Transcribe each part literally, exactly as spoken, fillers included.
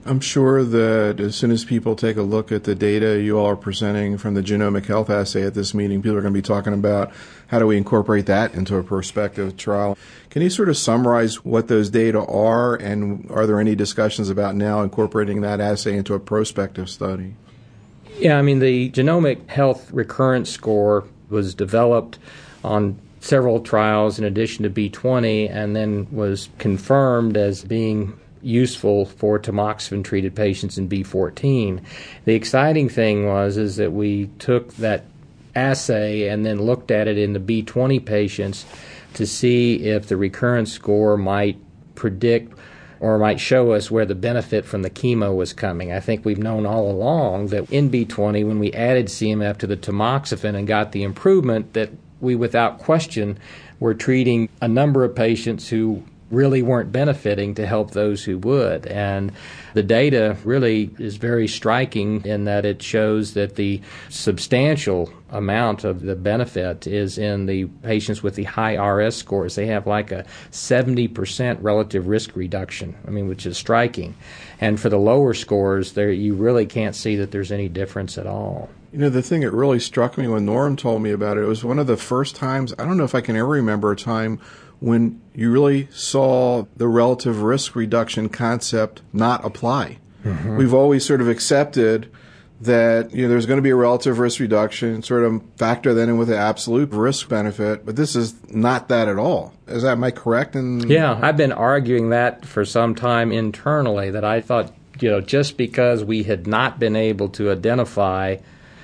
I'm sure that as soon as people take a look at the data you all are presenting from the genomic health assay at this meeting, people are going to be talking about how do we incorporate that into a prospective trial. Can you sort of summarize what those data are, and are there any discussions about now incorporating that assay into a prospective study? Yeah, I mean, the genomic health recurrence score was developed on several trials in addition to B twenty, and then was confirmed as being useful for tamoxifen-treated patients in B fourteen. The exciting thing was is that we took that assay and then looked at it in the B twenty patients to see if the recurrence score might predict or might show us where the benefit from the chemo was coming. I think we've known all along that in B twenty, when we added C M F to the tamoxifen and got the improvement, that we without question were treating a number of patients who really weren't benefiting to help those who would. And the data really is very striking in that it shows that the substantial amount of the benefit is in the patients with the high R S scores. They have like a seventy percent relative risk reduction, I mean, which is striking. And for the lower scores, there you really can't see that there's any difference at all. You know, the thing that really struck me when Norm told me about it, it was one of the first times, I don't know if I can ever remember a time when you really saw the relative risk reduction concept not apply. Mm-hmm. We've always sort of accepted that, you know, there's going to be a relative risk reduction, sort of factor that in with the absolute risk benefit, but this is not that at all. Is that, am I correct? In- yeah, I've been arguing that for some time internally, that I thought, you know, just because we had not been able to identify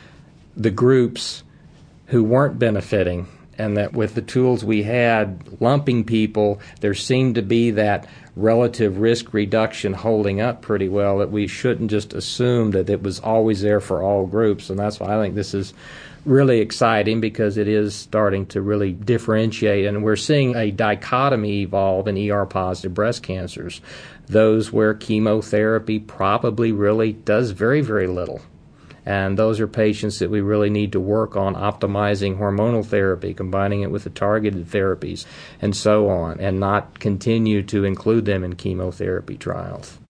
the groups who weren't benefiting, and that with the tools we had, lumping people, there seemed to be that relative risk reduction holding up pretty well, that we shouldn't just assume that it was always there for all groups. And that's why I think this is really exciting, because it is starting to really differentiate. And we're seeing a dichotomy evolve in E R-positive breast cancers, those where chemotherapy probably really does very, very little. And those are patients that we really need to work on optimizing hormonal therapy, combining it with the targeted therapies, and so on, and not continue to include them in chemotherapy trials.